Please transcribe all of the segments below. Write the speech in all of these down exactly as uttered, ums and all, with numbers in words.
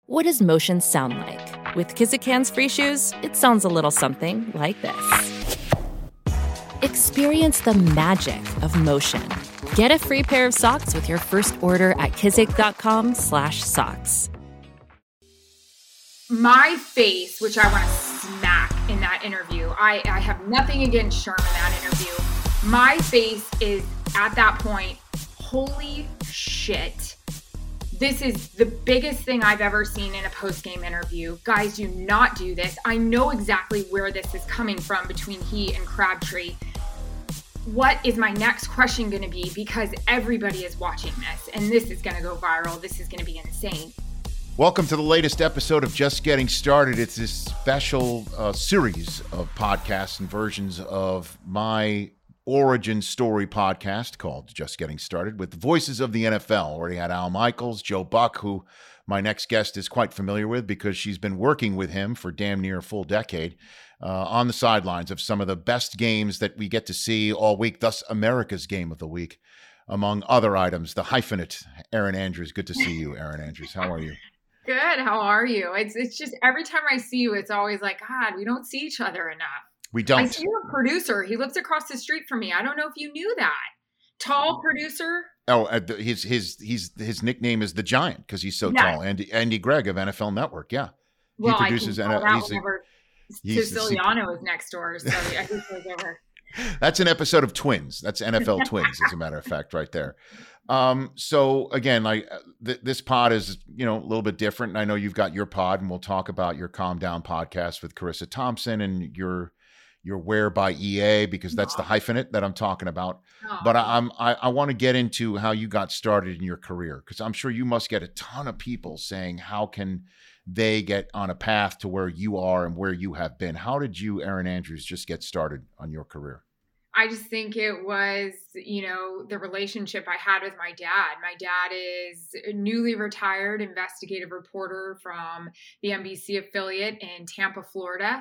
What does motion sound like? With Kizikans free shoes, it sounds a little something like this. Experience the magic of motion. Get a free pair of socks with your first order at kizik.com slash socks. My face, which I want to smack in that interview, I, I have nothing against Sherm in that interview. My face is, at that point, holy shit. This is the biggest thing I've ever seen in a post-game interview. Guys, do not do this. I know exactly where this is coming from between he and Crabtree. What is my next question going to be? Because everybody is watching this, and this is going to go viral. This is going to be insane. Welcome to the latest episode of Just Getting Started. It's this special uh, series of podcasts and versions of my origin story podcast called Just Getting Started with the voices of the N F L. Already had Al Michaels, Joe Buck, who my next guest is quite familiar with because she's been working with him for damn near a full decade uh, on the sidelines of some of the best games that we get to see all week, thus America's Game of the Week, among other items. The hyphenate, Erin Andrews. Good to see you, Erin Andrews. How are you? Good. How are you? It's it's just every time I see you, it's always like, God, we don't see each other enough. We don't. I see a producer. He lives across the street from me. I don't know if you knew that. Tall producer. Oh, uh, his his he's his nickname is the Giant because he's so Yeah. tall. Andy Andy Gregg of N F L Network. Yeah, he Well, produces. I can N F L. tell He's that a- whenever he's the Siciliano is next door, so I think goes over. That's an episode of Twins. That's N F L Twins, as a matter of fact, right there. Um, so again, like th- this pod is, you know, a little bit different. And I know you've got your pod, and we'll talk about your Calm Down podcast with Carissa Thompson and your your Wear by E A, because that's the hyphenate that I'm talking about. Oh. But I, I'm I, I want to get into how you got started in your career, because I'm sure you must get a ton of people saying, how can they get on a path to where you are and where you have been? How did you, Erin Andrews, just get started on your career? I just think it was, you know, the relationship I had with my dad. My dad is a newly retired investigative reporter from the N B C affiliate in Tampa, Florida.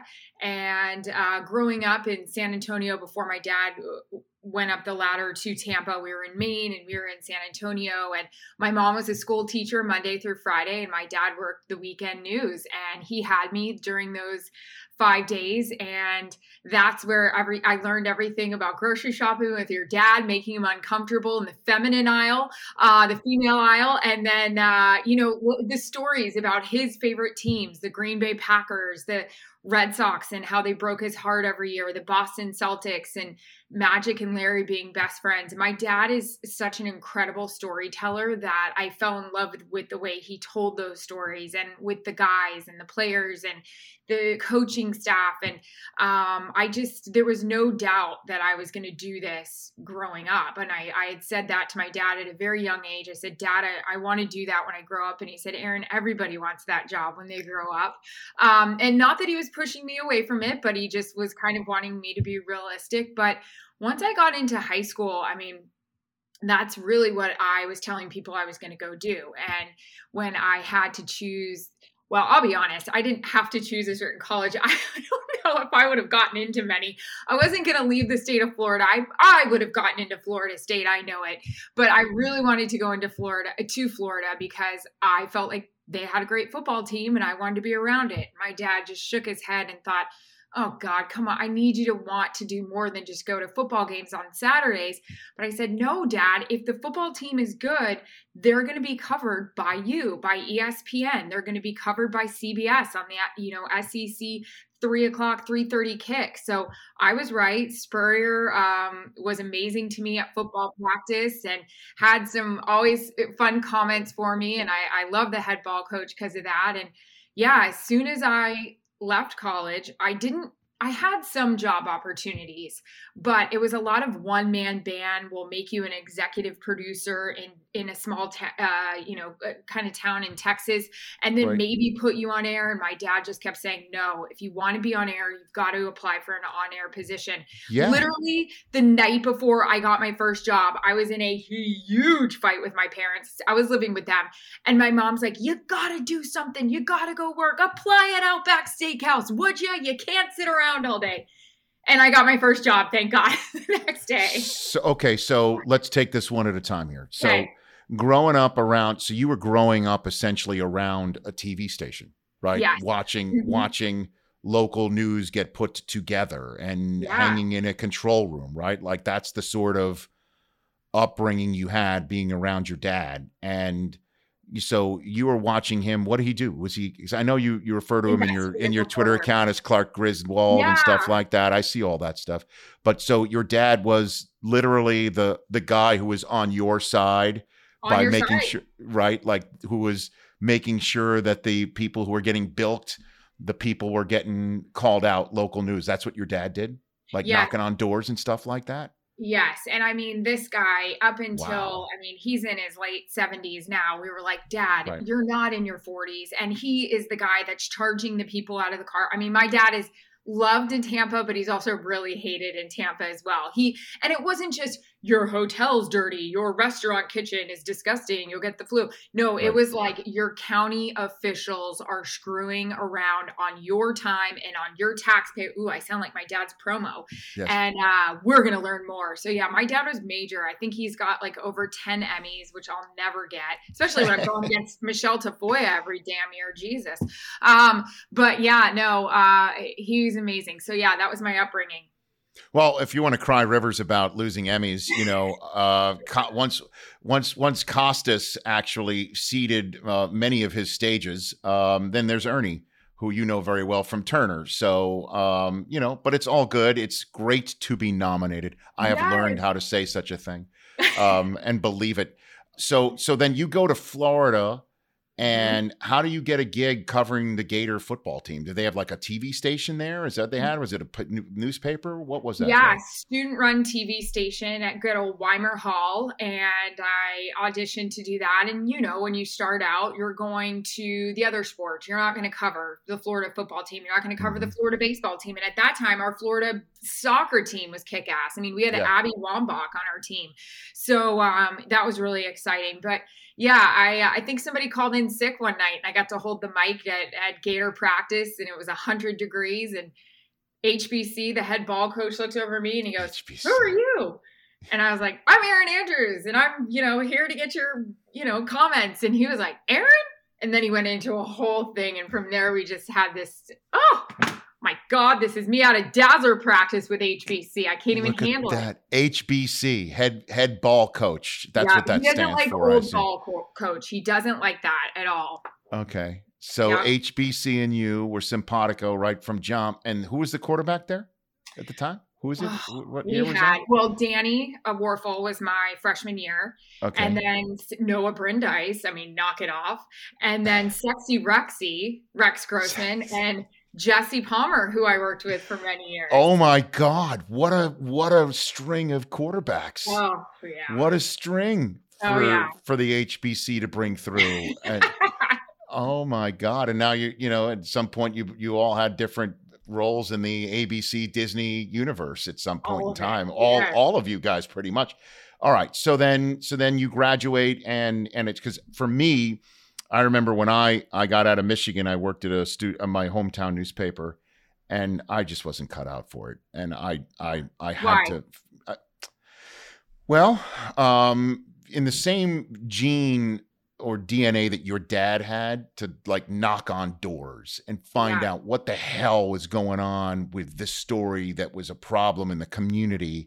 And uh, growing up in San Antonio before my dad went up the ladder to Tampa, we were in Maine and we were in San Antonio. And my mom was a school teacher Monday through Friday, and my dad worked the weekend news. And he had me during those five days. And that's where every I learned everything about grocery shopping with your dad, making him uncomfortable in the feminine aisle, uh, the female aisle. And then, uh, you know, the stories about his favorite teams, the Green Bay Packers, the Red Sox, and how they broke his heart every year, the Boston Celtics, and Magic and Larry being best friends. My dad is such an incredible storyteller that I fell in love with, with the way he told those stories, and with the guys and the players and the coaching staff. And um, I just, there was no doubt that I was going to do this growing up. And I, I had said that to my dad at a very young age. I said, Dad, I, I want to do that when I grow up. And he said, Erin, everybody wants that job when they grow up. Um, and not that he was pushing me away from it, but he just was kind of wanting me to be realistic. But once I got into high school, I mean, that's really what I was telling people I was going to go do. And when I had to choose, well, I'll be honest, I didn't have to choose a certain college. I don't know if I would have gotten into many. I wasn't going to leave the state of Florida. I I would have gotten into Florida State. I know it. But I really wanted to go into Florida, to Florida, because I felt like they had a great football team and I wanted to be around it. My dad just shook his head and thought, oh God, come on. I need you to want to do more than just go to football games on Saturdays. But I said, no, Dad, if the football team is good, they're going to be covered by you, by E S P N. They're going to be covered by C B S on the, you know, S E C three o'clock, three thirty kick. So I was right. Spurrier um, was amazing to me at football practice and had some always fun comments for me. And I, I love the head ball coach because of that. And yeah, as soon as I left college, I didn't, I had some job opportunities, but it was a lot of one man band. Will make you an executive producer in, in a small, ta- uh, you know, kind of town in Texas, and then Right. maybe put you on air. And my dad just kept saying, no, if you want to be on air, you've got to apply for an on air position. Yeah. Literally the night before I got my first job, I was in a huge fight with my parents. I was living with them. And my mom's like, you got to do something. You got to go work. Apply at Outback Steakhouse. Would you? You can't sit around all day. And I got my first job, thank God, the next day. So, okay, so let's take this one at a time here. So Okay. growing up around, so you were growing up essentially around a T V station, right? Yes. Watching, Mhm. watching local news get put together and Yeah. hanging in a control room, right? Like that's the sort of upbringing you had being around your dad. And so you were watching him. What did he do? Was he, 'cause I know you, you refer to him in your, in your Twitter account as Clark Griswold and stuff Yeah. like that. I see all that stuff. But so your dad was literally the, the guy who was on your side On by your making side. sure, right? Like who was making sure that the people who were getting bilked, the people were getting called out, local news. That's what your dad did? Like Yes. knocking on doors and stuff like that? Yes. And I mean, this guy, up until, Wow. I mean, he's in his late seventies now. We were like, Dad, Right. you're not in your forties. And he is the guy that's charging the people out of the car. I mean, my dad is loved in Tampa, but he's also really hated in Tampa as well. He, and it wasn't just your hotel's dirty, your restaurant kitchen is disgusting, you'll get the flu. No, it Right. was like your county officials are screwing around on your time and on your taxpayer. Ooh, I sound like my dad's promo. Yes. And uh, we're going to learn more. So yeah, my dad was major. I think he's got like over ten Emmys, which I'll never get, especially when I'm going against Michelle Tafoya every damn year. Jesus. Um, but yeah, no, uh, he's amazing. So yeah, that was my upbringing. Well, if you want to cry rivers about losing Emmys, you know, uh, Co- once once once Costas actually seeded uh, many of his stages, um, then there's Ernie, who you know very well from Turner. So, um, you know, but it's all good. It's great to be nominated. I have Yes. learned how to say such a thing um, and believe it. So, so then you go to Florida. And how do you get a gig covering the Gator football team? Did they have like a T V station there? Is that what they had? Was it a p- n- newspaper? What was that? Yeah, like? student-run T V station at good old Weimer Hall, and I auditioned to do that. And you know, when you start out, you're going to the other sports. You're not going to cover the Florida football team. You're not going to cover Mhm. the Florida baseball team. And at that time, our Florida soccer team was kick-ass. I mean, we had Yeah. Abby Wambach on our team, so um, that was really exciting. But yeah, I I think somebody called in sick one night, and I got to hold the mic at, at Gator practice, and it was one hundred degrees, and H B C, the head ball coach, looks over me and he goes, H B C. "Who are you?" And I was like, "I'm Aaron Andrews, and I'm, you know, here to get your, you know, comments." And he was like, "Aaron?" And then he went into a whole thing, and from there we just had this, oh my God, this is me out of Dazzler practice with H B C. I can't even Look at handle it. that. H B C, head head ball coach. That's Yeah, what that he doesn't stands like for. I old see. ball co- coach. He doesn't like that at all. Okay. So Yeah. H B C and you were simpatico right from jump. And who was the quarterback there at the time? Who was it? Wh- what We year was had, that? well, Danny uh, Warfel was my freshman year. Okay. And then Noah Brandeis, I mean, knock it off. And then Sexy Rexy, Rex Grossman, and Jesse Palmer, who I worked with for many years. Oh my God. What a what a string of quarterbacks. Oh, yeah. What a string for, Oh, yeah. for the H B C to bring through. And, oh my God. And now you, you know, at some point you you all had different roles in the A B C Disney universe at some point All in of it, time. All yes. all of you guys pretty much. All right. So then so then you graduate and and it's because for me, I remember when I I got out of Michigan, I worked at a stu- uh, my hometown newspaper, and I just wasn't cut out for it. And I I I had Why? to I, well, um in the same gene or D N A that your dad had to like knock on doors and find Yeah. out what the hell was going on with this story that was a problem in the community.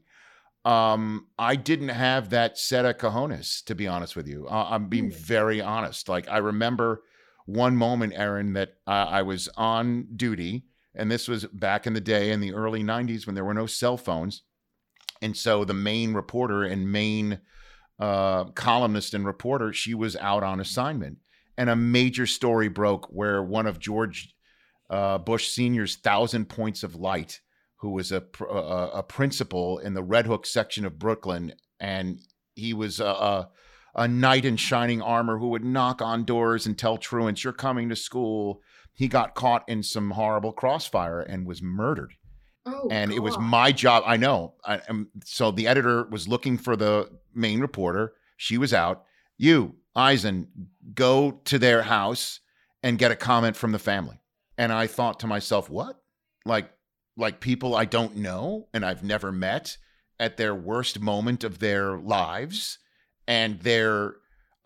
Um, I didn't have that set of cojones, to be honest with you. Uh, I'm being Mm. very honest. Like I remember one moment, Aaron, that uh, I was on duty, and this was back in the day in the early nineties when there were no cell phones. And so the main reporter and main uh, columnist and reporter, she was out on assignment. And a major story broke where one of George uh, Bush Senior's Thousand Points of Light, who was a, pr- a, a principal in the Red Hook section of Brooklyn, and he was a, a, a knight in shining armor who would knock on doors and tell truants, "You're coming to school." He got caught in some horrible crossfire and was murdered. Oh, And it was God. my job. I know. I, um, so the editor was looking for the main reporter. She was out. You, Eisen, go to their house and get a comment from the family. And I thought to myself, what? Like, like people I don't know and I've never met at their worst moment of their lives. And they're,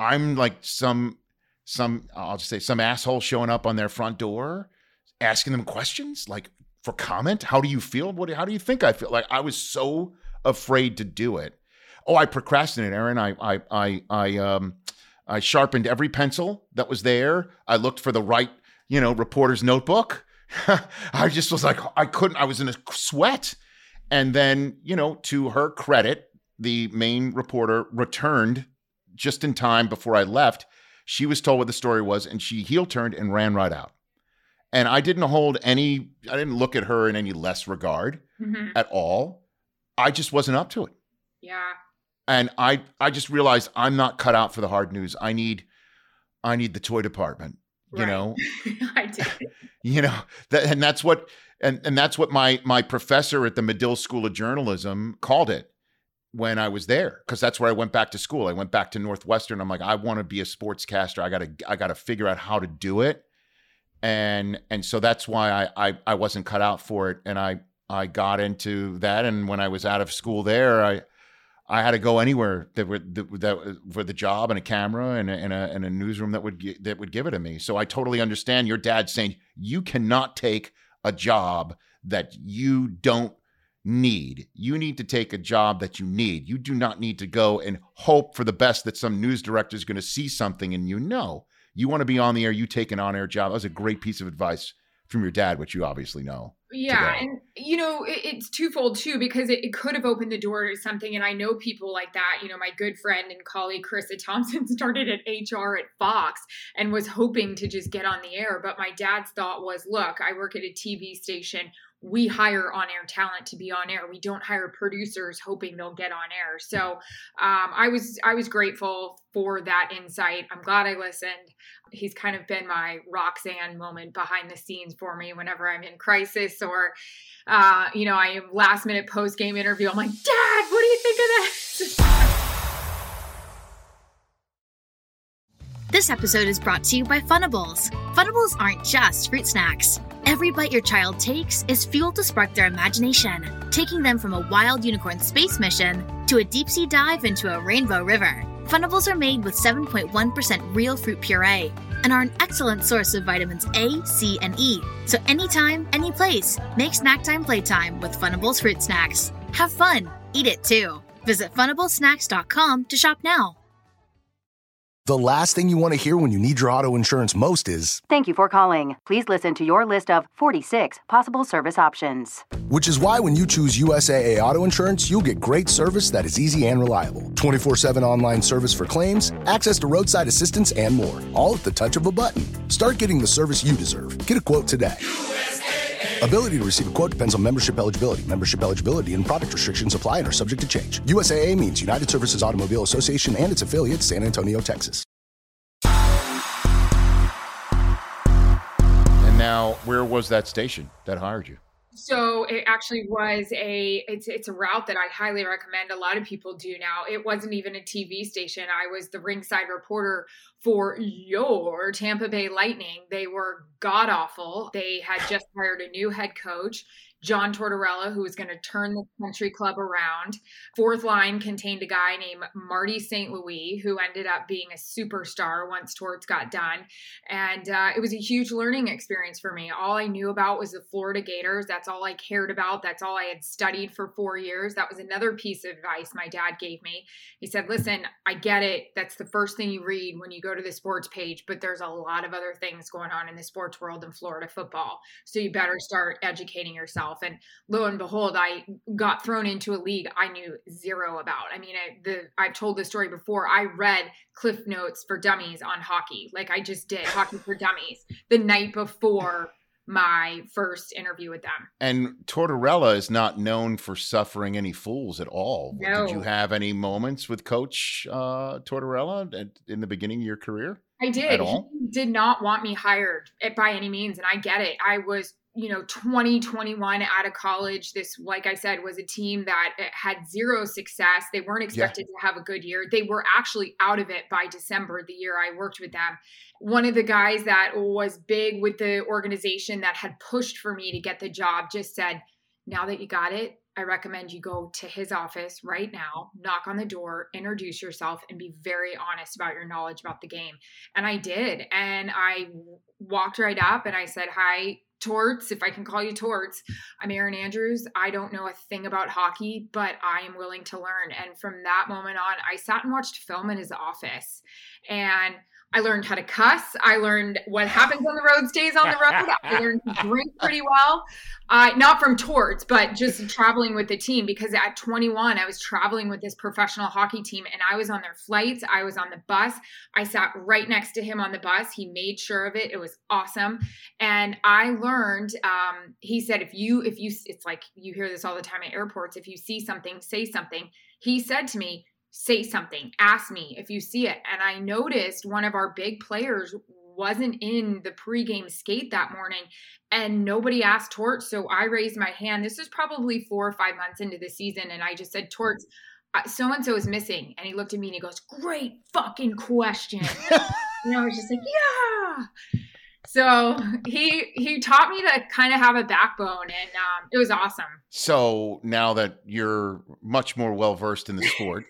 I'm like some, some, I'll just say some asshole showing up on their front door, asking them questions like for comment. How do you feel? What, how do you think I feel? Like I was so afraid to do it. Oh, I procrastinated, Aaron. I, I, I, I, um, I sharpened every pencil that was there. I looked for the right, you know, reporter's notebook. I just was like, I couldn't, I was in a sweat. And then, you know, to her credit, the main reporter returned just in time before I left. She was told what the story was and she heel turned and ran right out. And I didn't hold any, I didn't look at her in any less regard mm-hmm. at all. I just wasn't up to it. Yeah. And I, I just realized I'm not cut out for the hard news. I need, I need the toy department, you right. know, I did. you know, that, and that's what, and, and that's what my, my professor at the Medill School of Journalism called it when I was there. Cause that's where I went back to school. I went back to Northwestern. I'm like, I want to be a sportscaster. I gotta, I gotta figure out how to do it. And, and so that's why I, I, I wasn't cut out for it. And I, I got into that. And when I was out of school there, I, I had to go anywhere that would that, that for the job and a camera and a, and a and a newsroom that would that would give it to me. So I totally understand your dad saying you cannot take a job that you don't need. You need to take a job that you need. You do not need to go and hope for the best that some news director is going to see something in you. No, you want to be on the air. You take an on-air job. That was a great piece of advice from your dad, which you obviously know. Yeah. Today. And, you know, it, it's twofold too, because it, it could have opened the door to something. And I know people like that. You know, my good friend and colleague, Carissa Thompson, started at H R at Fox and was hoping to just get on the air. But my dad's thought was, look, I work at a T V station. We hire on-air talent to be on air. We don't hire producers hoping they'll get on air. So um, I was I was grateful for that insight. I'm glad I listened. He's kind of been my Roxanne moment behind the scenes for me whenever I'm in crisis or, uh, you know, I am last minute post-game interview. I'm like, Dad, what do you think of this? This episode is brought to you by Funables. Funables aren't just fruit snacks. Every bite your child takes is fuel to spark their imagination, taking them from a wild unicorn space mission to a deep-sea dive into a rainbow river. Funables are made with seven point one percent real fruit puree and are an excellent source of vitamins A, C, and E. So anytime, any place, make snack time playtime with Funables fruit snacks. Have fun. Eat it too. Visit funables snacks dot com to shop now. The last thing you want to hear when you need your auto insurance most is, "Thank you for calling. Please listen to your list of forty-six possible service options." Which is why when you choose U S A A Auto Insurance, you'll get great service that is easy and reliable. twenty-four seven online service for claims, access to roadside assistance, and more. All at the touch of a button. Start getting the service you deserve. Get a quote today. U S A A. Ability to receive a quote depends on membership eligibility. Membership eligibility and product restrictions apply and are subject to change. U S A A means United Services Automobile Association and its affiliate, San Antonio, Texas. And now, where was that station that hired you? So it actually was a, it's it's a route that I highly recommend. A lot of people do now. It wasn't even a T V station. I was the ringside reporter for your Tampa Bay Lightning. They were god awful. They had just hired a new head coach, John Tortorella, who was going to turn the country club around. Fourth line contained a guy named Marty Saint Louis, who ended up being a superstar once Torts got done. And uh, it was a huge learning experience for me. All I knew about was the Florida Gators. That's all I cared about. That's all I had studied for four years. That was another piece of advice my dad gave me. He said, listen, I get it. That's the first thing you read when you go to the sports page, but there's a lot of other things going on in the sports world in Florida football. So you better start educating yourself. And lo and behold, I got thrown into a league I knew zero about. I mean, I, the, I've told this story before. I read Cliff Notes for Dummies on hockey. Like I just did Hockey for Dummies the night before my first interview with them. And Tortorella is not known for suffering any fools at all. No. Did you have any moments with Coach uh, Tortorella at, in the beginning of your career? I did. At all? He did not want me hired by any means. And I get it. I was, you know, twenty, twenty-one out of college. This, like I said, was a team that had zero success. They weren't expected yeah. to have a good year. They were actually out of it by December, the year I worked with them. One of the guys that was big with the organization that had pushed for me to get the job just said, now that you got it, I I recommend you go to his office right now, knock on the door, introduce yourself, and be very honest about your knowledge about the game. And I did. And I walked right up and I said, hi, Torts, if I can call you Torts. I'm Erin Andrews. I don't know a thing about hockey, but I am willing to learn. And from that moment on, I sat and watched film in his office. And I learned how to cuss. I learned what happens on the road stays on the road. I learned to drink pretty well. Uh, not from Torts, but just traveling with the team, because at twenty-one, I was traveling with this professional hockey team and I was on their flights. I was on the bus. I sat right next to him on the bus. He made sure of it. It was awesome. And I learned, um, he said, if you, if you, it's like you hear this all the time at airports, if you see something, say something. He said to me, say something, ask me if you see it. And I noticed one of our big players wasn't in the pregame skate that morning and nobody asked Torts. So I raised my hand. This was probably four or five months into the season. And I just said, Torts, uh, so-and-so is missing. And he looked at me and he goes, great fucking question. And I was just like, yeah. So he he taught me to kind of have a backbone, and um, it was awesome. So now that you're much more well-versed in the sport,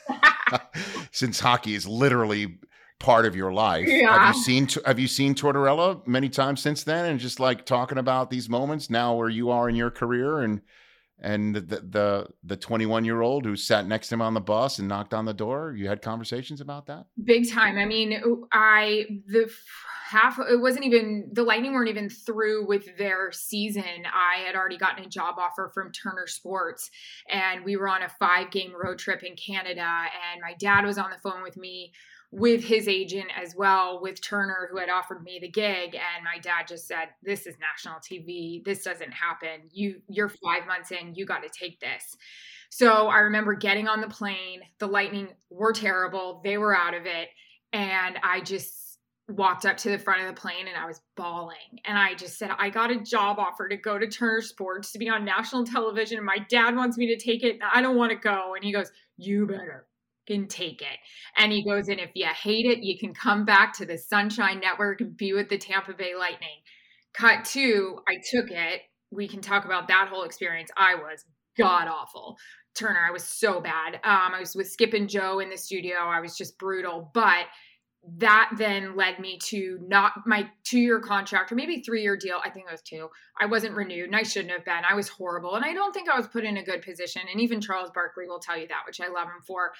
since hockey is literally part of your life, yeah. have you seen have you seen Tortorella many times since then, and just like talking about these moments now where you are in your career, and and the the the twenty-one-year-old who sat next to him on the bus and knocked on the door, you had conversations about that? Big time. I mean, I the half it wasn't even the Lightning weren't even through with their season. I had already gotten a job offer from Turner Sports, and we were on a five-game road trip in Canada, and my dad was on the phone with me with his agent as well, with Turner, who had offered me the gig. And my dad just said, this is national T V. This doesn't happen. You, you're five months in, you got to take this. So I remember getting on the plane. The Lightning were terrible. They were out of it. And I just walked up to the front of the plane and I was bawling. And I just said, I got a job offer to go to Turner Sports to be on national television. And my dad wants me to take it. And I don't want to go. And he goes, you better can take it. And he goes, and if you hate it, you can come back to the Sunshine Network and be with the Tampa Bay Lightning. Cut to, I took it. We can talk about that whole experience. I was god awful. Turner, I was so bad. Um, I was with Skip and Joe in the studio. I was just brutal. But that then led me to not my two-year contract, or maybe three-year deal. I think it was two. I wasn't renewed, and I shouldn't have been. I was horrible, and I don't think I was put in a good position. And even Charles Barkley will tell you that, which I love him for.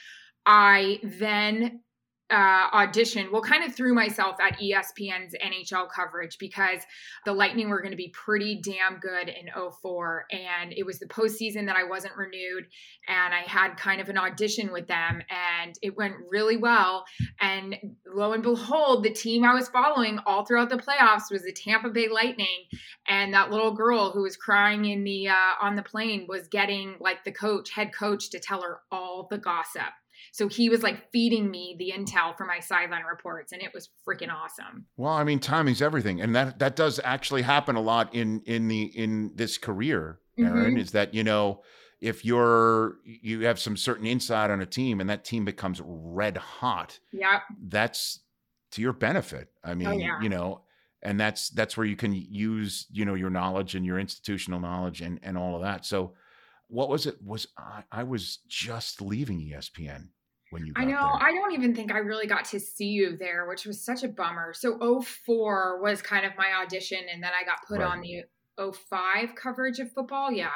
I then uh, auditioned, well, kind of threw myself at E S P N's N H L coverage, because the Lightning were going to be pretty damn good in oh four. And it was the postseason that I wasn't renewed. And I had kind of an audition with them, and it went really well. And lo and behold, the team I was following all throughout the playoffs was the Tampa Bay Lightning. And that little girl who was crying in the uh, on the plane was getting like the coach, head coach, to tell her all the gossip. So he was like feeding me the intel for my sideline reports, and it was freaking awesome. Well, I mean, timing's everything. And that, that does actually happen a lot in, in the, in this career, Erin, mm-hmm. is that, you know, if you're, you have some certain insight on a team and that team becomes red hot, yeah, that's to your benefit. I mean, oh, yeah. you know, and that's, that's where you can use, you know, your knowledge and your institutional knowledge and, and all of that. So what was it? Was I, I was just leaving E S P N when you got I know. there. I don't even think I really got to see you there, which was such a bummer. So oh four was kind of my audition, and then I got put right. on the oh five coverage of football. Yeah.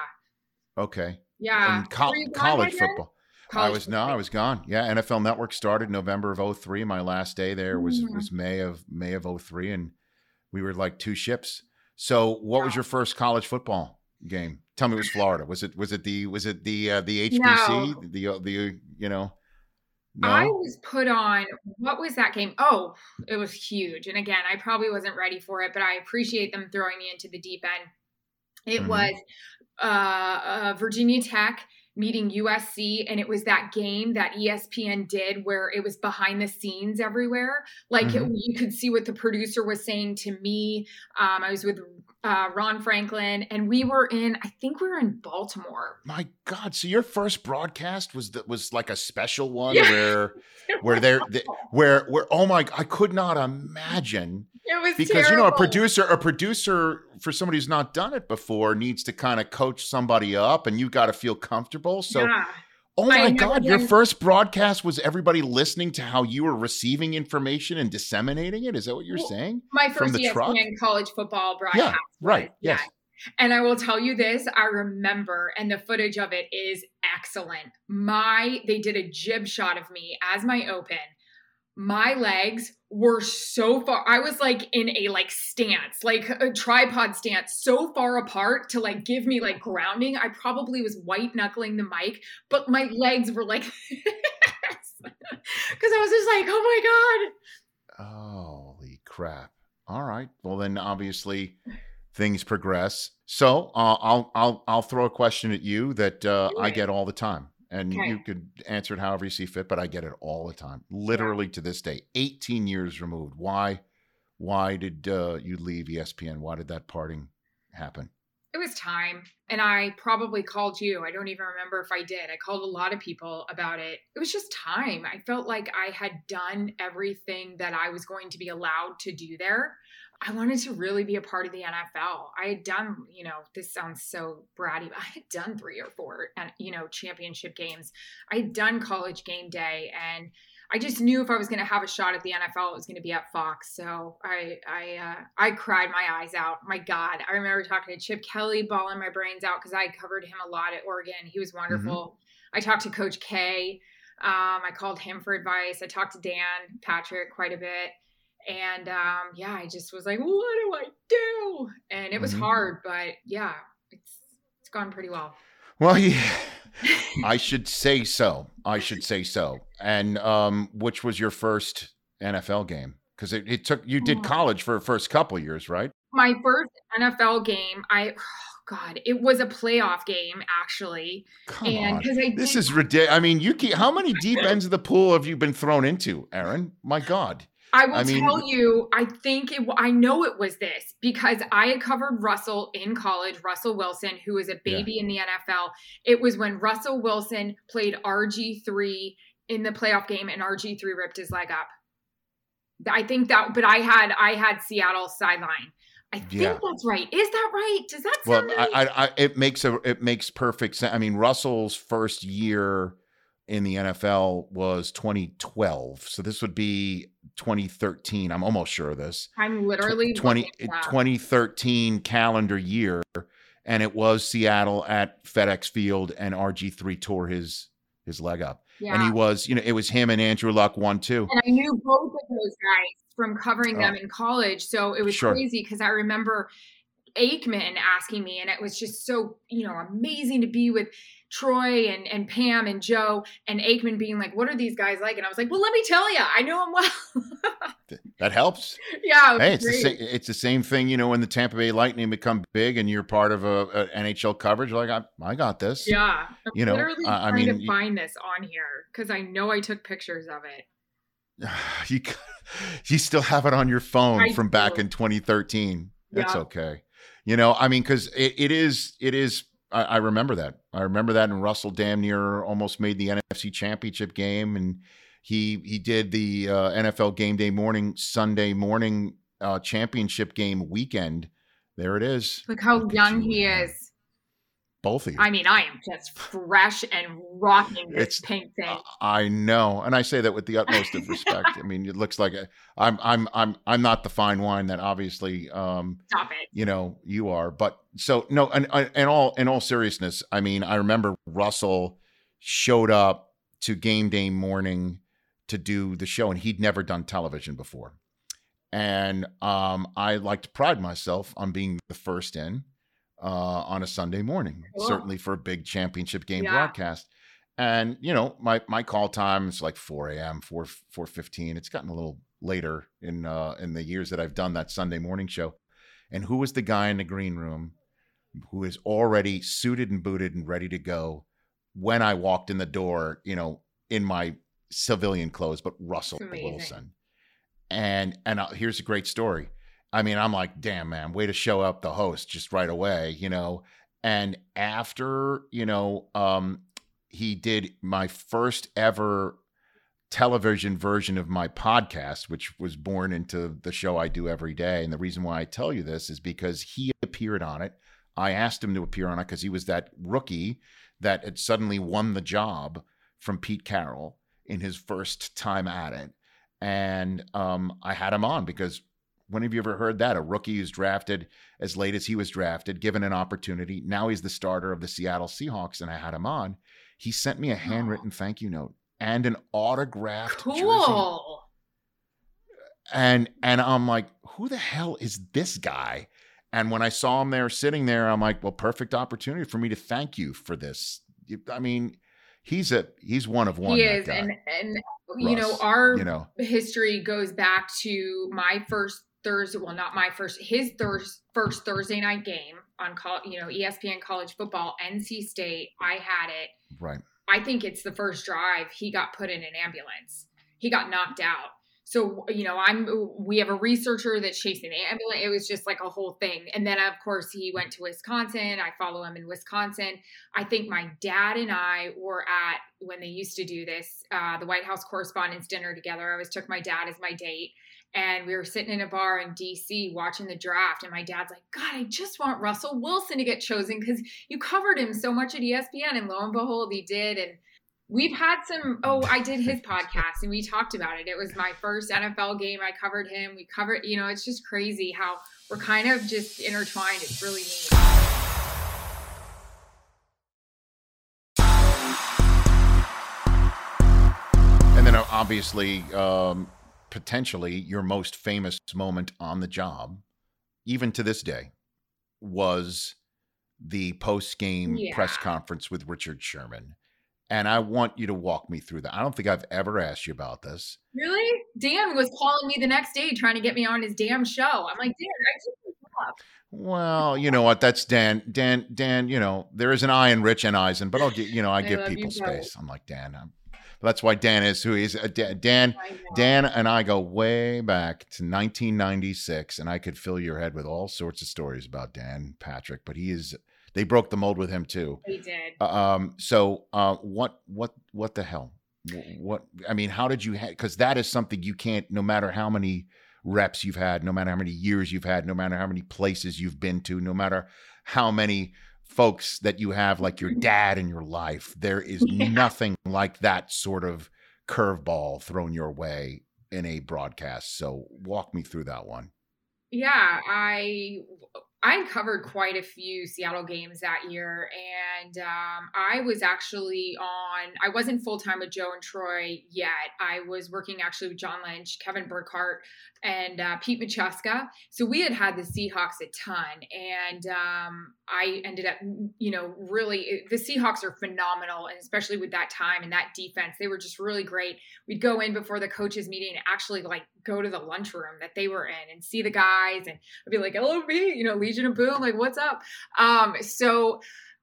Okay. Yeah. And co- college football. College I was football. no, I was gone. Yeah, N F L Network started November of oh three. My last day there was mm-hmm. was May of May of oh three, and we were like two ships. So, what yeah. was your first college football game? Tell me, it was Florida. Was it was it the was it the uh, the H B C? No. The uh, the you know. No? I was put on, what was that game? Oh, it was huge. And again, I probably wasn't ready for it, but I appreciate them throwing me into the deep end. It mm-hmm. was uh, uh, Virginia Tech meeting U S C, and it was that game that E S P N did where it was behind the scenes everywhere. Like mm-hmm. it, you could see what the producer was saying to me. Um, I was with uh, Ron Franklin, and we were in, I think we were in Baltimore. My God. So your first broadcast was that was like a special one yeah. where, where they're, they, where, where, oh my, I could not imagine It was because terrible. you know a producer, a producer for somebody who's not done it before needs to kind of coach somebody up, and you got to feel comfortable. So, yeah. oh my I've God, never your done- first broadcast was everybody listening to how you were receiving information and disseminating it. Is that what you're Well, saying? My From first the E S P N truck? college football broadcast. Yeah, right. was, Yes. Yeah. And I will tell you this, I remember, and the footage of it is excellent. My, they did a jib shot of me as my open. My legs were so far, I was like in a like stance, like a tripod stance, so far apart to like give me like grounding. I probably was white knuckling the mic, but my legs were like, because I was just like, oh my God. Holy crap. All right. Well, then obviously things progress. So uh, I'll, I'll, I'll throw a question at you that uh, I get all the time. And Okay. you could answer it however you see fit, but I get it all the time, literally to this day, eighteen years removed. Why, why did uh, you leave E S P N? Why did that parting happen? It was time. And I probably called you. I don't even remember if I did. I called a lot of people about it. It was just time. I felt like I had done everything that I was going to be allowed to do there. I wanted to really be a part of the N F L. I had done, you know, this sounds so bratty, but I had done three or four, and you know, championship games. I had done College Game Day, and I just knew if I was going to have a shot at the N F L, it was going to be at Fox. So I, I, uh, I cried my eyes out. My God, I remember talking to Chip Kelly, bawling my brains out because I covered him a lot at Oregon. He was wonderful. Mm-hmm. I talked to Coach K. Um, I called him for advice. I talked to Dan Patrick quite a bit. And um, yeah, I just was like, what do I do? And it was Mm-hmm. hard, but yeah, it's it's gone pretty well. Well, yeah, I should say so. I should say so. And um, which was your first N F L game? Because it, it took, you did college for the first couple of years, right? My first N F L game, I, oh God, it was a playoff game actually. Come and on. I This did, is ridiculous. I mean, you keep, how many deep ends of the pool have you been thrown into, Aaron? My God. I will I mean, tell you, I think it, I know it was this because I had covered Russell in college, Russell Wilson, who was a baby yeah. in the N F L. It was when Russell Wilson played R G three in the playoff game and R G three ripped his leg up. I think that, but I had, I had Seattle sideline. I think yeah. that's right. Is that right? Does that sound well, right? I, I, it makes a, it makes perfect sense. I mean, Russell's first year in the N F L was twenty twelve. So this would be twenty thirteen. I'm almost sure of this. I'm literally twenty, twenty thirteen calendar year. And it was Seattle at FedEx Field, and R G three tore his, his leg up. Yeah. And he was, you know, it was him and Andrew Luck one, two. And I knew both of those guys from covering them oh. in college. So it was sure. crazy because I remember Aikman asking me, and it was just so, you know, amazing to be with Troy and, and Pam and Joe, and Aikman being like, what are these guys like? And I was like, well, let me tell you, I know them well. That helps. Yeah. It hey, it's the, same, it's the same thing, you know, when the Tampa Bay Lightning become big and you're part of a, a N H L coverage, you're like, I, I got this. Yeah. I'm you know, literally uh, trying I mean, to find this on here because I know I took pictures of it. You, you still have it on your phone I from do. back in twenty thirteen. That's yeah. okay. You know, I mean, because it, it is, it is, I, I remember that. I remember that, and Russell damn near almost made the N F C Championship game, and he he did the uh, N F L Game Day morning, Sunday morning uh, championship game weekend. There it is. Look how young he is. Both of you. I mean, I am just fresh and rocking this it's, pink thing. Uh, I know, and I say that with the utmost of respect. I mean, it looks like a, I'm, I'm, I'm, I'm not the fine wine that obviously, um, Stop it. You know, you are. But so no, and in all, in all seriousness, I mean, I remember Russell showed up to game day morning to do the show, and he'd never done television before, and um, I like to pride myself on being the first in. Uh, on a Sunday morning, cool. Certainly for a big championship game yeah. broadcast. And, you know, my, my call time is like four a.m., four, four fifteen. It's gotten a little later in, uh, in the years that I've done that Sunday morning show. And who was the guy in the green room who is already suited and booted and ready to go when I walked in the door, you know, in my civilian clothes, but Russell Wilson. And, and uh, here's a great story. I mean, I'm like, damn, man, way to show up the host just right away, you know? And after, you know, um, he did my first ever television version of my podcast, which was born into the show I do every day. And the reason why I tell you this is because he appeared on it. I asked him to appear on it because he was that rookie that had suddenly won the job from Pete Carroll in his first time at it. And um, I had him on because when have you ever heard that? A rookie who's drafted as late as he was drafted, given an opportunity. Now he's the starter of the Seattle Seahawks, and I had him on. He sent me a handwritten thank you note and an autographed cool. jersey. And and I'm like, who the hell is this guy? And when I saw him there sitting there, I'm like, well, perfect opportunity for me to thank you for this. I mean, he's a he's one of one. He is, and and you know, our you know. history goes back to my first Thursday. Well, not my first, his thurs, first Thursday night game on call. You know, E S P N college football, N C State. I had it. Right. I think it's the first drive he got put in an ambulance. He got knocked out. So, you know, I'm, we have a researcher that's chasing the ambulance. It was just like a whole thing. And then of course he went to Wisconsin. I follow him in Wisconsin. I think my dad and I were at, when they used to do this, uh, the White House Correspondents' Dinner together. I always took my dad as my date. And we were sitting in a bar in D C watching the draft. And my dad's like, God, I just want Russell Wilson to get chosen because you covered him so much at E S P N. And lo and behold, he did. And we've had some, oh, I did his podcast and we talked about it. It was my first N F L game. I covered him. We covered, you know, it's just crazy how we're kind of just intertwined. It's really neat. And then obviously, um, potentially your most famous moment on the job, even to this day, was the post-game yeah. press conference with Richard Sherman. And I want you to walk me through that. I don't think I've ever asked you about this. Really? Dan was calling me the next day trying to get me on his damn show. I'm like, Dan, I just woke up. Well, you know what? That's Dan. Dan, Dan, you know, there is an I in Rich and Eisen, but I'll get, you know, I, I give people space. Both. I'm like, Dan, I'm, that's why Dan is who he is. Uh, Dan, Dan and I go way back to nineteen ninety-six, and I could fill your head with all sorts of stories about Dan Patrick, but he is, they broke the mold with him too. They did. Um, so uh, what, what, what the hell? What, I mean, how did you, ha- cause that is something you can't, no matter how many reps you've had, no matter how many years you've had, no matter how many places you've been to, no matter how many folks that you have, like your dad in your life, there is yeah. nothing like that sort of curveball thrown your way in a broadcast. So walk me through that one. Yeah, I I covered quite a few Seattle games that year, and um, I was actually on, I wasn't full-time with Joe and Troy yet. I was working actually with John Lynch, Kevin Burkhardt, and uh, Pete Macheska. So we had had the Seahawks a ton, and um, I ended up, you know, really, the Seahawks are phenomenal, and especially with that time and that defense, they were just really great. We'd go in before the coaches meeting and actually like go to the lunchroom that they were in and see the guys, and I'd be like, hello, me, you know, Legion of Boom, like, what's up? Um, so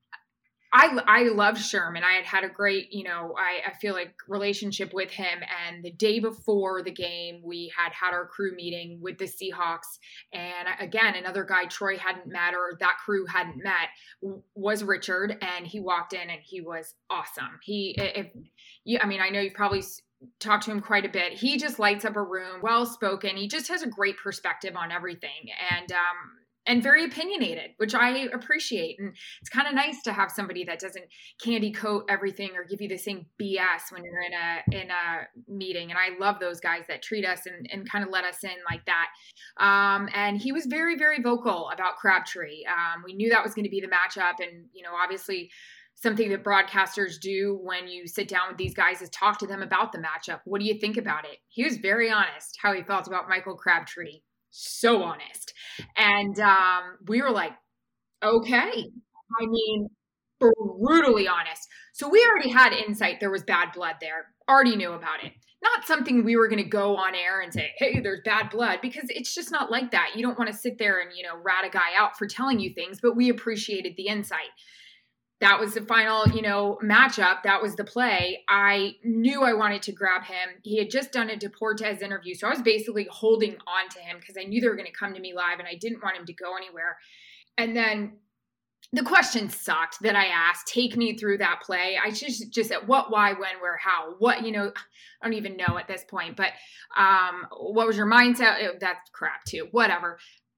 I, I love Sherman. I had had a great, you know, I, I feel like relationship with him. And the day before the game, we had had our crew meeting with the Seahawks. And again, another guy Troy hadn't met, or that crew hadn't met, was Richard. And he walked in and he was awesome. He, if you, I mean, I know you've probably talked to him quite a bit. He just lights up a room, well-spoken. He just has a great perspective on everything. And, um, and very opinionated, which I appreciate. And it's kind of nice to have somebody that doesn't candy coat everything or give you the same B S when you're in a in a meeting. And I love those guys that treat us and, and kind of let us in like that. Um, and he was very, very vocal about Crabtree. Um, we knew that was going to be the matchup. And, you know, obviously something that broadcasters do when you sit down with these guys is talk to them about the matchup. What do you think about it? He was very honest how he felt about Michael Crabtree. So honest. And um, we were like, okay. I mean, brutally honest. So we already had insight there was bad blood there. Already knew about it. Not something we were going to go on air and say, hey, there's bad blood, because it's just not like that. You don't want to sit there and, you know, rat a guy out for telling you things, but we appreciated the insight. That was the final, you know, matchup. That was the play. I knew I wanted to grab him. He had just done a Deportes interview. So I was basically holding on to him because I knew they were going to come to me live and I didn't want him to go anywhere. And then the question sucked that I asked. Take me through that play. I just, just at what, why, when, where, how, what, you know, I don't even know at this point, but um, what was your mindset? That's crap too. Whatever.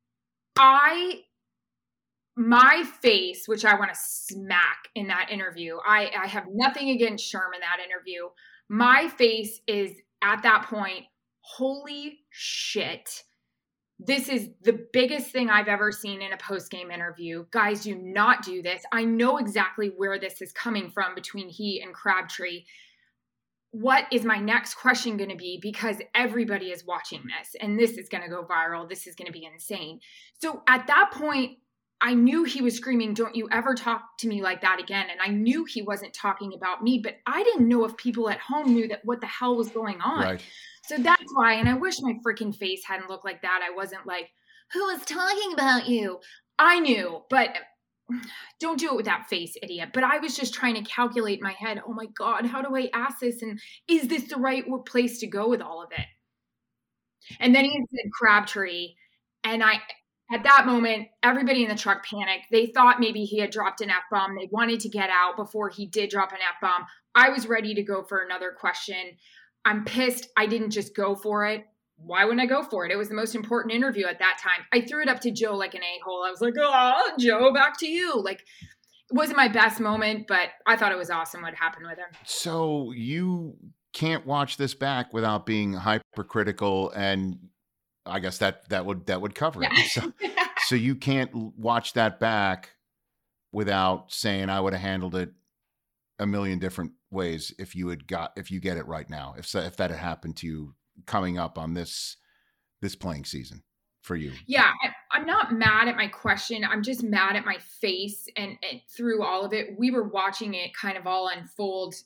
I, my face, which I want to smack in that interview. I, I have nothing against Sherm in that interview. My face is at that point, holy shit. This is the biggest thing I've ever seen in a post-game interview. Guys, do not do this. I know exactly where this is coming from between he and Crabtree. What is my next question going to be? Because everybody is watching this and this is going to go viral. This is going to be insane. So at that point, I knew he was screaming, "Don't you ever talk to me like that again." And I knew he wasn't talking about me, but I didn't know if people at home knew that what the hell was going on. Right. So that's why, and I wish my freaking face hadn't looked like that. I wasn't like, "Who is talking about you?" I knew, but don't do it with that face, idiot. But I was just trying to calculate in my head, oh my God, how do I ask this? And is this the right place to go with all of it? And then he said Crabtree, and I... At that moment, everybody in the truck panicked. They thought maybe he had dropped an F-bomb. They wanted to get out before he did drop an F-bomb. I was ready to go for another question. I'm pissed I didn't just go for it. Why wouldn't I go for it? It was the most important interview at that time. I threw it up to Joe like an a-hole. I was like, "Oh, Joe, back to you." Like, it wasn't my best moment, but I thought it was awesome what happened with him. So you can't watch this back without being hypercritical, and I guess that that would that would cover it. Yeah. So, so you can't watch that back without saying, "I would have handled it a million different ways if you had got if you get it right now. If so, if that had happened to you coming up on this this playing season for you." Yeah, I, I'm not mad at my question. I'm just mad at my face. And, and through all of it, we were watching it kind of all unfold.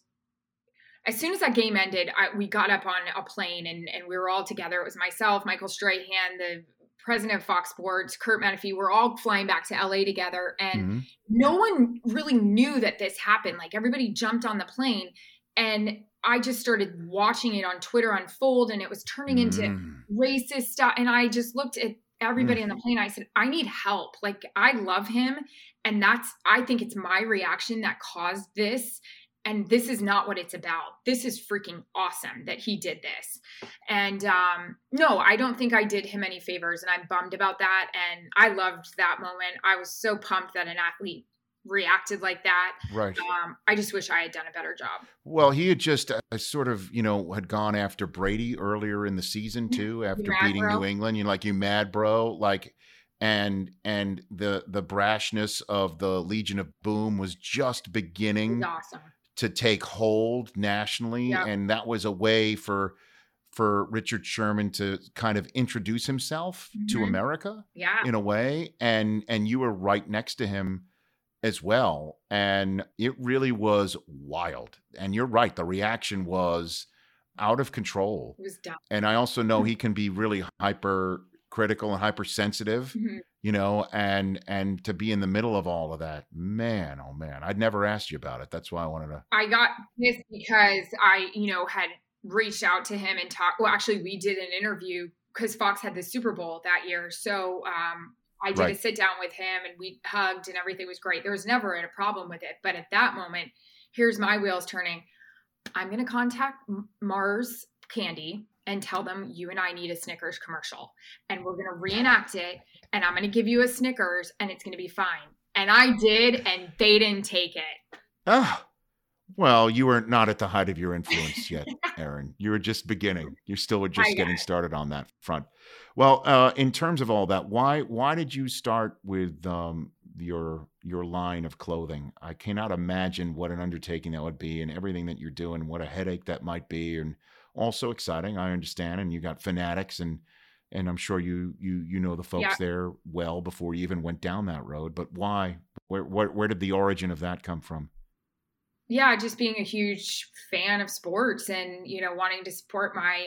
As soon as that game ended, I, we got up on a plane and, and we were all together. It was myself, Michael Strahan, the president of Fox Sports, Kurt Menefee. We're all flying back to L A together. And mm-hmm. no one really knew that this happened. Like, everybody jumped on the plane. And I just started watching it on Twitter unfold, and it was turning into mm. racist stuff. And I just looked at everybody mm. on the plane. I said, I need help. Like, I love him. And that's, I think it's my reaction that caused this. And this is not what it's about. This is freaking awesome that he did this. And um, no, I don't think I did him any favors, and I'm bummed about that. And I loved that moment. I was so pumped that an athlete reacted like that. Right. Um, I just wish I had done a better job. Well, he had just uh, sort of, you know, had gone after Brady earlier in the season too, after mad, beating bro? New England. You're like, "You mad, bro?" Like, and and the the brashness of the Legion of Boom was just beginning. It was awesome. To take hold nationally. Yep. And that was a way for for Richard Sherman to kind of introduce himself mm-hmm. to America yeah. in a way. And and you were right next to him as well. And it really was wild. And you're right. The reaction was out of control. It was dumb. And I also know he can be really hyper critical and hypersensitive, mm-hmm. you know, and and to be in the middle of all of that, man, oh man, I'd never asked you about it. That's why I wanted to. I got this because I, you know, had reached out to him and talked. Well, actually, we did an interview because Fox had the Super Bowl that year. So um, I did right. a sit down with him and we hugged and everything was great. There was never a problem with it. But at that moment, here's my wheels turning. I'm going to contact Mars Candy and tell them you and I need a Snickers commercial, and we're going to reenact it, and I'm going to give you a Snickers, and it's going to be fine. And I did, and they didn't take it. Oh, well, you were not at the height of your influence yet, Erin. You were just beginning. You still were just getting started on that front. Well, uh, in terms of all that, why why did you start with um, your your line of clothing? I cannot imagine what an undertaking that would be, and everything that you're doing, what a headache that might be, and also exciting, I understand. And you got Fanatics, and and I'm sure you you you know the folks yeah. there well before you even went down that road. But why? Where, where where did the origin of that come from? Yeah, just being a huge fan of sports and, you know, wanting to support my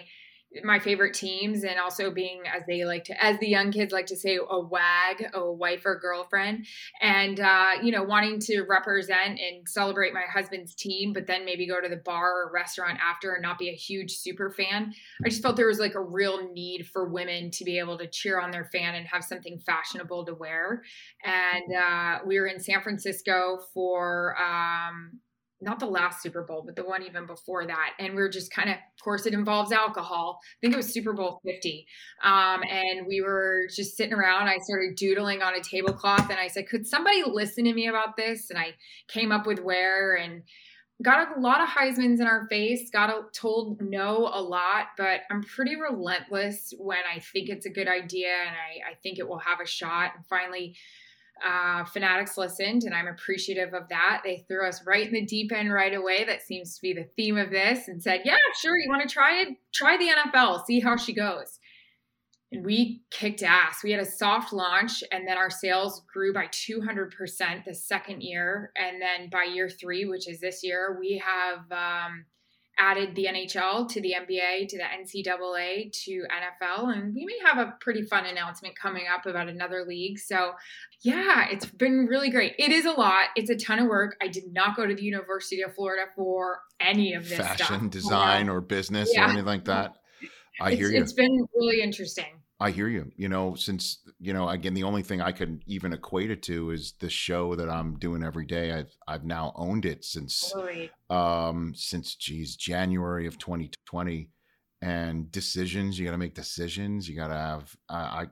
my favorite teams, and also being, as they like to, as the young kids like to say, a wag, a wife or girlfriend, and, uh, you know, wanting to represent and celebrate my husband's team, but then maybe go to the bar or restaurant after and not be a huge super fan. I just felt there was like a real need for women to be able to cheer on their fan and have something fashionable to wear. And uh, we were in San Francisco for, um, not the last Super Bowl, but the one even before that. And we were just kind of, of course, it involves alcohol. I think it was Super Bowl fifty. Um, and we were just sitting around. I started doodling on a tablecloth and I said, could somebody listen to me about this? And I came up with where, and got a lot of Heisman's in our face, got a, told no a lot, but I'm pretty relentless when I think it's a good idea and I, I think it will have a shot. And finally, Uh, Fanatics listened, and I'm appreciative of that. They threw us right in the deep end right away. That seems to be the theme of this, and said, yeah, sure, you want to try it? Try the N F L, see how she goes. And we kicked ass. We had a soft launch, and then our sales grew by two hundred percent the second year. And then by year three, which is this year, we have um, added the N H L to the N B A, to the N C double A, to N F L. And we may have a pretty fun announcement coming up about another league. So yeah, it's been really great. It is a lot. It's a ton of work. I did not go to the University of Florida for any of this Fashion, stuff. Fashion, design, or business yeah. or anything like that. I it's, hear you. It's been really interesting. I hear you. You know, since, you know, again, the only thing I could even equate it to is the show that I'm doing every day. I've I've now owned it since, Totally. um, since, geez, January of twenty twenty. And decisions, you got to make decisions. You got to have, I, I,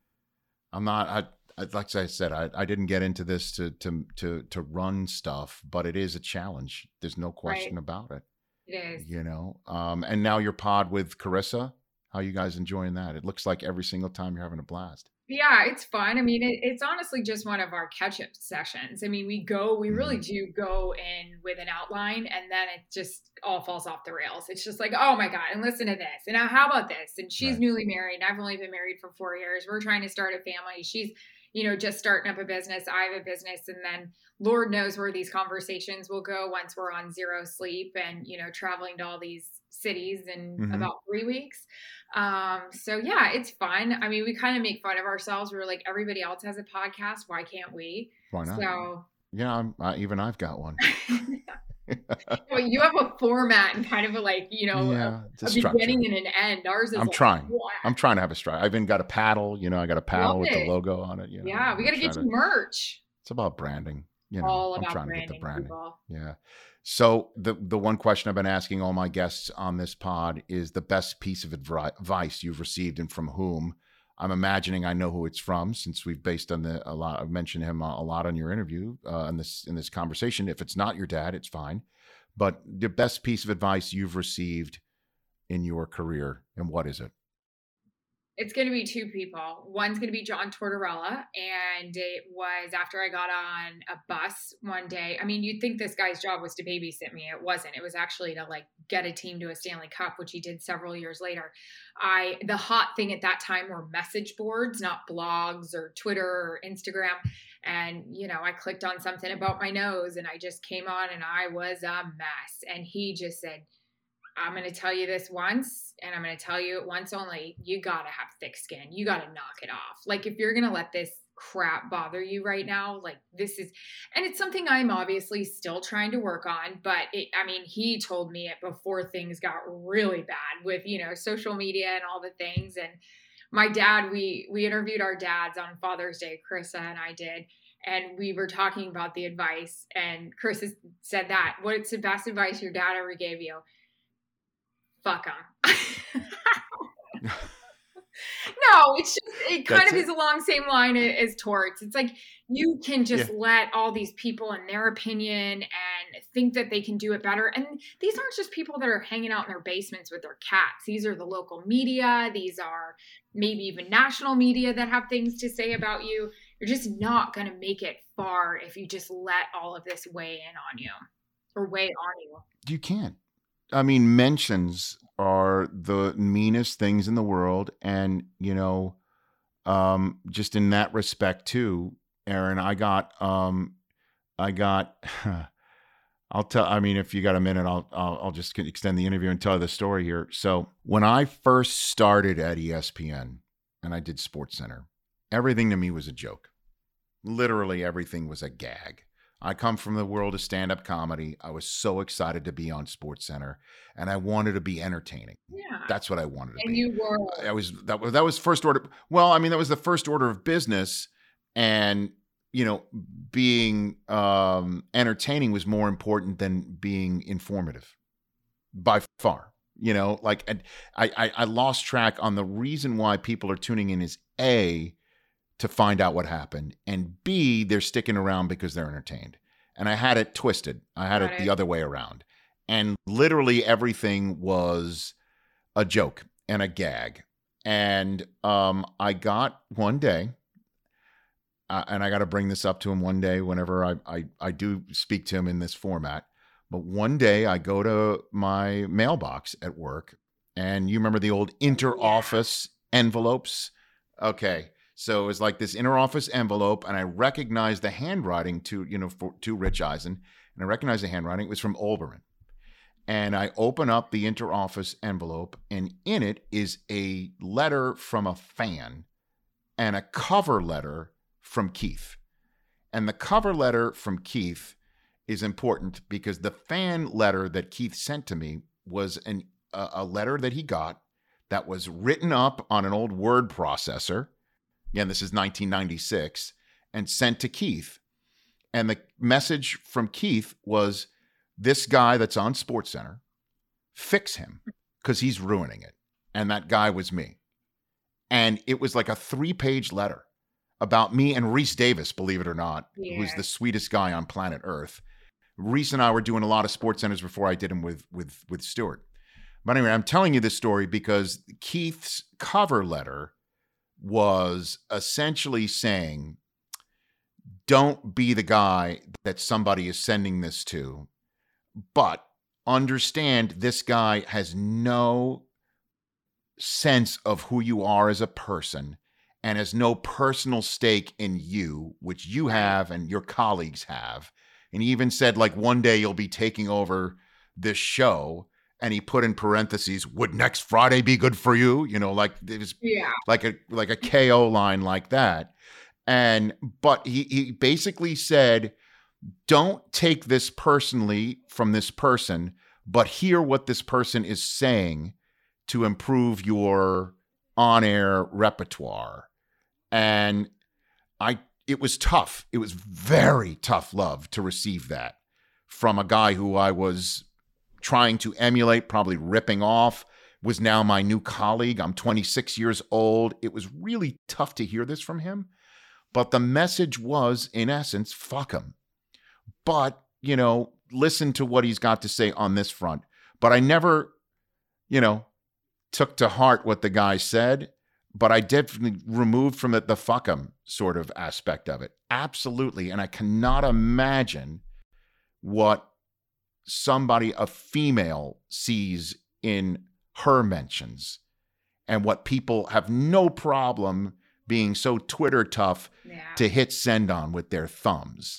I'm not, I, I, like I said, I, I didn't get into this to, to, to, to run stuff, but it is a challenge. There's no question Right. about it. It is. You know, um, and now your pod with Carissa. How you guys enjoying that? It looks like every single time you're having a blast. Yeah, it's fun. I mean, it, it's honestly just one of our catch-up sessions. I mean, we go, we really do go in with an outline, and then it just all falls off the rails. It's just like, oh my God, and listen to this, and now how about this? And she's Right. newly married, and I've only been married for four years. We're trying to start a family. She's, you know, just starting up a business. I have a business, and then Lord knows where these conversations will go once we're on zero sleep and, you know, traveling to all these cities in Mhm. about three weeks. Um, so yeah, it's fun. I mean, we kind of make fun of ourselves. We were like, everybody else has a podcast. Why can't we? Why not? So Yeah, I'm, I, even I've got one. well, you have a format and kind of a, like, you know, Yeah, a, it's a a structure. beginning and an end. Ours is I'm like, trying. wow. I'm trying to have a stride. I've even got a paddle. You know, I got a paddle Love with the it. logo on it. You know, Yeah, we got to I'm get trying you merch. It's about branding. You know, All I'm about trying to get the branding, branding. people. Yeah. So the the one question I've been asking all my guests on this pod is the best piece of advi- advice you've received and from whom. I'm imagining I know who it's from, since we've based on the a lot. I've mentioned him a, a lot on your interview uh, in this in this conversation. If it's not your dad, it's fine. But the best piece of advice you've received in your career, and what is it? It's going to be two people. One's going to be John Tortorella. And it was after I got on a bus one day. I mean, you'd think this guy's job was to babysit me. It wasn't. It was actually to like get a team to a Stanley Cup, which he did several years later. I, the hot thing at that time were message boards, not blogs or Twitter or Instagram. And, you know, I clicked on something about my nose and I just came on and I was a mess. And he just said, I'm going to tell you this once, and I'm going to tell you it once only. You got to have thick skin. You got to knock it off. Like, if you're going to let this crap bother you right now, like, this is, and it's something I'm obviously still trying to work on, but it, I mean, he told me it before things got really bad with, you know, social media and all the things. And my dad, we, we interviewed our dads on Father's Day, Carissa and I did. And we were talking about the advice, and Carissa said that, what's the best advice your dad ever gave you? Fuck them. No, it's just, it kind That's of it. is along the same line as Torts. It's like, you can just Yeah. let all these people and their opinion and think that they can do it better. And these aren't just people that are hanging out in their basements with their cats. These are the local media. These are maybe even national media that have things to say about you. You're just not going to make it far if you just let all of this weigh in on you or weigh on you. You can't. I mean, mentions are the meanest things in the world. And, you know, um, just in that respect too, Aaron, I got, um, I got, I'll tell, I mean, if you got a minute, I'll, I'll, I'll just extend the interview and tell the story here. So when I first started at E S P N and I did SportsCenter, everything to me was a joke. Literally everything was a gag. I come from the world of stand-up comedy. I was so excited to be on SportsCenter, and I wanted to be entertaining. Yeah. That's what I wanted to and be. And you were. I was, that was, that was first order. Well, I mean, that was the first order of business, and you know, being um, entertaining was more important than being informative by far. You know, like I, I, I lost track on the reason why people are tuning in is A, to find out what happened, and B, they're sticking around because they're entertained. And I had it twisted. I had it, it the other way around. And literally everything was a joke and a gag. And um, I got one day, Uh, and I got to bring this up to him one day whenever I, I, I do speak to him in this format. But one day I go to my mailbox at work, and you remember the old inter-office envelopes? Okay. So it was like this inter-office envelope, and I recognized the handwriting to, you know, for, to Rich Eisen, and I recognized the handwriting. It was from Olbermann. And I open up the inter-office envelope, and in it is a letter from a fan and a cover letter from Keith. And the cover letter from Keith is important because the fan letter that Keith sent to me was an, a, a letter that he got that was written up on an old word processor. Again, this is nineteen ninety-six, and sent to Keith. And the message from Keith was, this guy that's on SportsCenter, fix him because he's ruining it. And that guy was me. And it was like a three-page letter about me and Reese Davis, believe it or not, yeah. who's the sweetest guy on planet Earth. Reese and I were doing a lot of SportsCenters before I did them with, with, with Stuart. But anyway, I'm telling you this story because Keith's cover letter was essentially saying, don't be the guy that somebody is sending this to, but understand this guy has no sense of who you are as a person and has no personal stake in you, which you have and your colleagues have. And he even said, like, one day you'll be taking over this show. And he put in parentheses, would next Friday be good for you? You know, like it was yeah. like a like a K O line like that. And but he he basically said, don't take this personally from this person, but hear what this person is saying to improve your on-air repertoire. And I it was tough. It was very tough love to receive that from a guy who I was trying to emulate, probably ripping off, was now my new colleague. I'm twenty-six years old. It was really tough to hear this from him. But the message was, in essence, fuck him. But, you know, listen to what he's got to say on this front. But I never, you know, took to heart what the guy said. But I definitely removed from it the fuck him sort of aspect of it. Absolutely. And I cannot imagine what somebody, a female, sees in her mentions and what people have no problem being so Twitter tough yeah. to hit send on with their thumbs.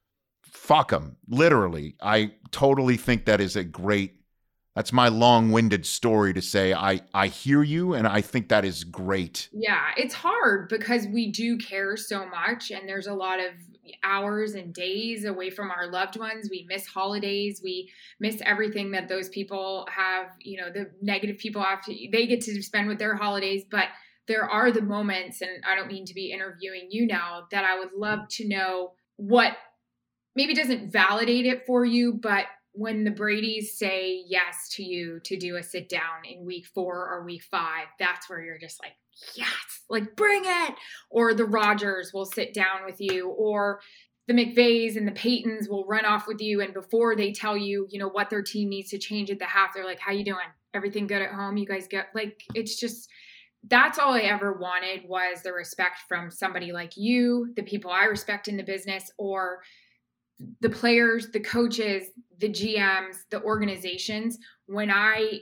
Fuck them. Literally. I totally think that is a great, that's my long-winded story to say, I, I hear you and I think that is great. Yeah, it's hard because we do care so much and there's a lot of hours and days away from our loved ones. We miss holidays. We miss everything that those people have, you know, the negative people have to, they get to spend with their holidays. But there are the moments, and I don't mean to be interviewing you now, that I would love to know what maybe doesn't validate it for you, but when the Bradys say yes to you to do a sit down in week four or week five, that's where you're just like, yes, like bring it. Or the Rodgers will sit down with you, or the McVays and the Paytons will run off with you. And before they tell you, you know, what their team needs to change at the half, they're like, how you doing? Everything good at home? You guys get like, it's just, that's all I ever wanted was the respect from somebody like you, the people I respect in the business, or the players, the coaches, the G Ms, the organizations. When I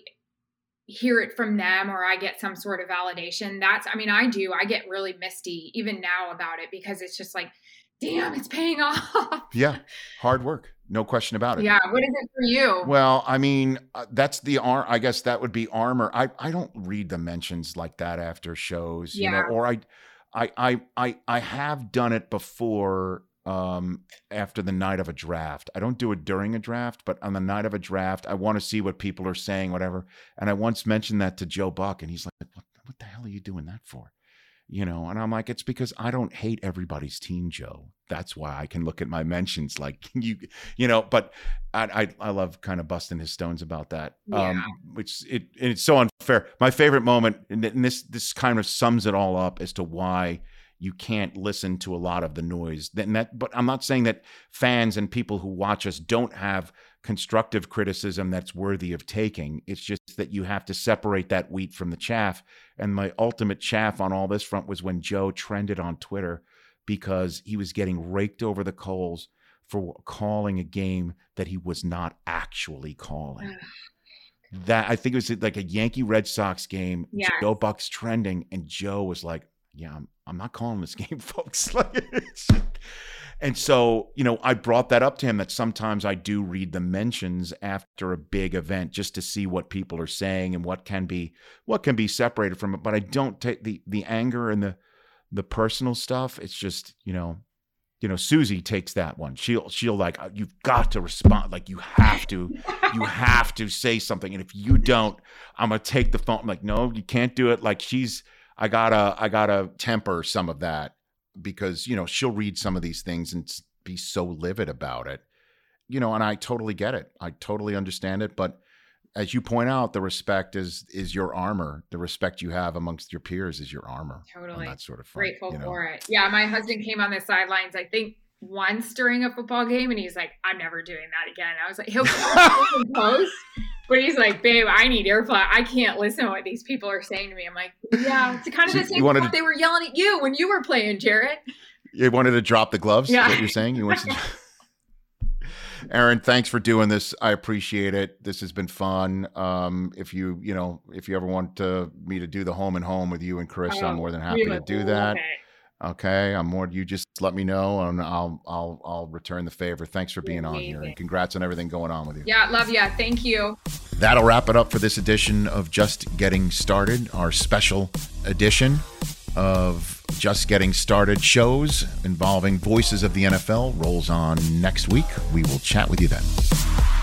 hear it from them or I get some sort of validation, that's, I mean, I do, I get really misty even now about it because it's just like, damn, it's paying off. Yeah. Hard work. No question about it. Yeah. What is it for you? Well, I mean, uh, that's the ar- I guess that would be armor. I, I don't read the mentions like that after shows, you Yeah. know, or I, I, I, I, I have done it before, um, after the night of a draft. I don't do it during a draft, but on the night of a draft, I want to see what people are saying, whatever. And I once mentioned that to Joe Buck, and he's like, what, what the hell are you doing that for? You know, and I'm like, it's because I don't hate everybody's team, Joe. That's why I can look at my mentions like you, you know, but I, I, I love kind of busting his stones about that. Yeah. Um, which it, it's so unfair. My favorite moment, and this, this kind of sums it all up as to why you can't listen to a lot of the noise. And that, but I'm not saying that fans and people who watch us don't have constructive criticism that's worthy of taking. It's just that you have to separate that wheat from the chaff. And my ultimate chaff on all this front was when Joe trended on Twitter because he was getting raked over the coals for calling a game that he was not actually calling. That I think it was like a Yankee Red Sox game. Yes. Joe Buck's trending, and Joe was like, yeah, I'm, I'm not calling this game, folks. And so, you know, I brought that up to him that sometimes I do read the mentions after a big event just to see what people are saying and what can be what can be separated from it. But I don't take the the anger and the the personal stuff. It's just, you know, you know, Susie takes that one. She'll she'll like, you've got to respond. Like you have to, you have to say something. And if you don't, I'm gonna take the phone. I'm like, no, you can't do it. Like she's I gotta I gotta temper some of that. Because, you know, she'll read some of these things and be so livid about it, you know, and I totally get it. I totally understand it. But as you point out, the respect is is your armor. The respect you have amongst your peers is your armor. Totally. That sort of fun, Grateful you know? for it. Yeah. My husband came on the sidelines, I think once during a football game, and he's like, I'm never doing that again. I was like, he'll post. But he's like, babe, I need airflow. I can't listen to what these people are saying to me. I'm like, yeah, it's kind of So the same you wanted stuff to- they were yelling at you when you were playing, Jarrett. You wanted to drop the gloves? Yeah. Is what you're saying? You want to... Aaron, thanks for doing this. I appreciate it. This has been fun. Um, if you, you know, if you ever want to, me to do the home and home with you and Chris, Oh, I'm more than happy we to would do love that. it. Okay, I'm more. You just let me know, and I'll I'll I'll return the favor. Thanks for being on here, and congrats on everything going on with you. Yeah, love ya. Thank you. That'll wrap it up for this edition of Just Getting Started, our special edition of Just Getting Started shows involving voices of the N F L rolls on next week. We will chat with you then.